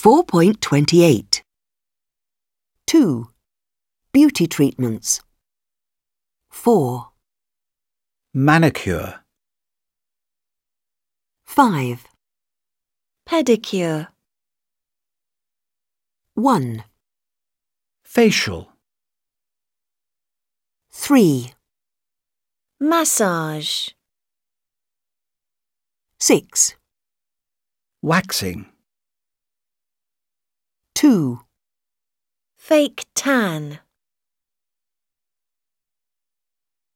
4.28. 2. Beauty treatments. 4. Manicure. 5. Pedicure. 1. Facial. 3. Massage. 6. Waxing. 2. Fake tan.